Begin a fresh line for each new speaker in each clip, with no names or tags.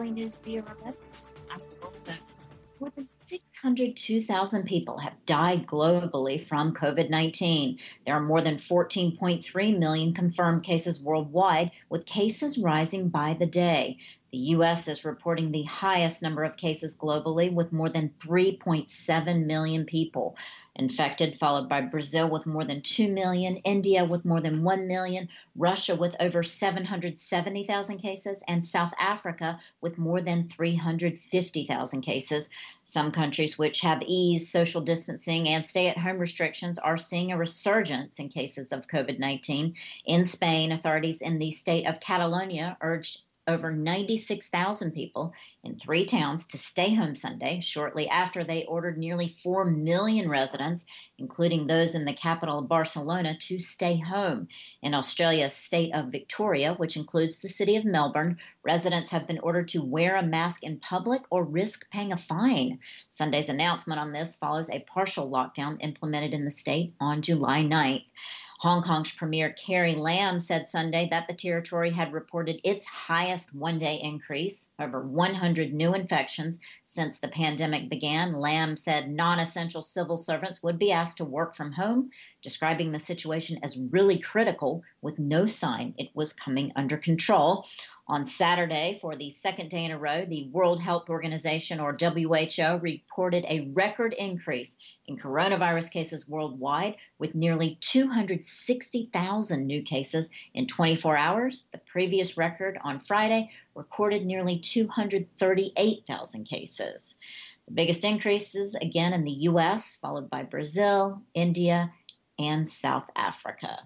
VOA News Bureau. I'm Golda. More than 602,000 people have died globally from COVID-19. There are more than 14.3 million confirmed cases worldwide, with cases rising by the day. The U.S. is reporting the highest number of cases globally, with more than 3.7 million people infected, followed by Brazil with more than 2 million, India with more than 1 million, Russia with over 770,000 cases, and South Africa with more than 350,000 cases. Some countries which have eased social distancing and stay-at-home restrictions are seeing a resurgence in cases of COVID-19. In Spain, authorities in the state of Catalonia urged over 96,000 people in 3 towns to stay home Sunday, shortly after they ordered nearly 4 million residents, including those in the capital of Barcelona, to stay home. In Australia's state of Victoria, which includes the city of Melbourne, residents have been ordered to wear a mask in public or risk paying a fine. Sunday's announcement on this follows a partial lockdown implemented in the state on July 9th. Hong Kong's Premier Carrie Lam said Sunday that the territory had reported its highest one-day increase, over 100 new infections since the pandemic began. Lam said non-essential civil servants would be asked to work from home, describing the situation as really critical, with no sign it was coming under control. On Saturday, for the second day in a row, the World Health Organization, or WHO, reported a record increase in coronavirus cases worldwide, with nearly 260,000 new cases in 24 hours. The previous record on Friday recorded nearly 238,000 cases. The biggest increases, again, in the U.S., followed by Brazil, India, and South Africa.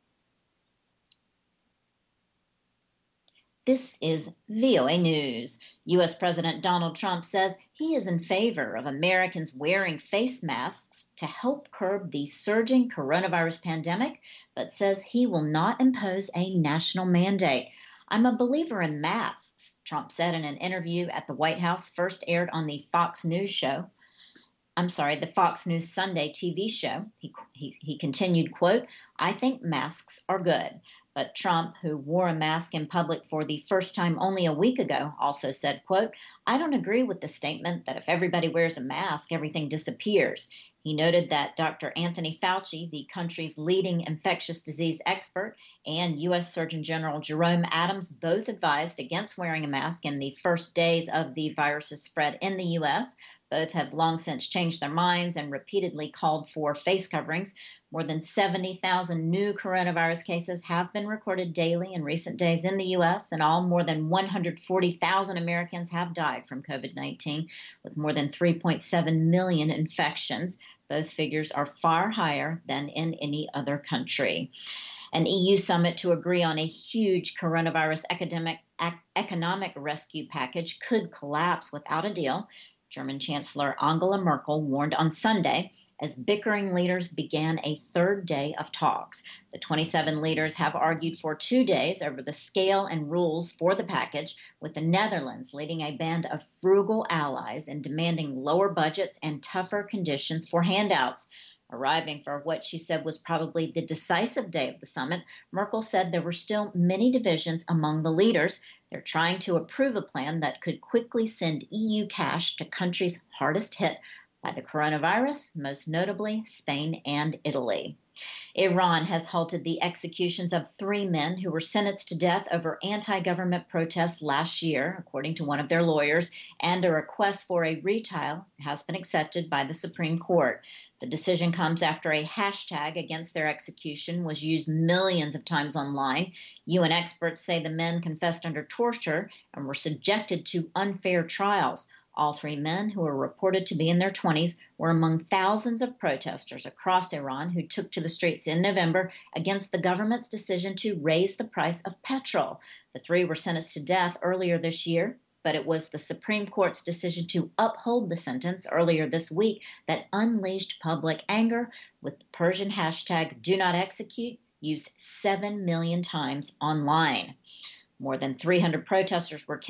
This is VOA News. U.S. President Donald Trump says he is in favor of Americans wearing face masks to help curb the surging coronavirus pandemic, but says he will not impose a national mandate. "I'm a believer in masks," Trump said in an interview at the White House, first aired on the Fox News Sunday TV show. He continued, quote, "I think masks are good." But Trump, who wore a mask in public for the first time only a week ago, also said, quote, "I don't agree with the statement that if everybody wears a mask, everything disappears." He noted that Dr. Anthony Fauci, the country's leading infectious disease expert, and U.S. Surgeon General Jerome Adams both advised against wearing a mask in the first days of the virus's spread in the U.S. Both have long since changed their minds and repeatedly called for face coverings. More than 70,000 new coronavirus cases have been recorded daily in recent days in the U.S., and all more than 140,000 Americans have died from COVID-19, with more than 3.7 million infections. Both figures are far higher than in any other country. An EU summit to agree on a huge coronavirus economic rescue package could collapse without a deal, German Chancellor Angela Merkel warned on Sunday, as bickering leaders began a third day of talks. The 27 leaders have argued for 2 days over the scale and rules for the package, with the Netherlands leading a band of frugal allies in demanding lower budgets and tougher conditions for handouts. Arriving for what she said was probably the decisive day of the summit, Merkel said there were still many divisions among the leaders. They're trying to approve a plan that could quickly send EU cash to countries hardest hit by the coronavirus, most notably Spain and Italy. Iran has halted the executions of 3 men who were sentenced to death over anti-government protests last year, according to one of their lawyers, and a request for a retrial has been accepted by the Supreme Court. The decision comes after a hashtag against their execution was used millions of times online. UN experts say the men confessed under torture and were subjected to unfair trials. All 3 men, who were reported to be in their 20s, were among thousands of protesters across Iran who took to the streets in November against the government's decision to raise the price of petrol. The 3 were sentenced to death earlier this year, but it was the Supreme Court's decision to uphold the sentence earlier this week that unleashed public anger, with the Persian hashtag #DoNotExecute used 7 million times online. More than 300 protesters were killed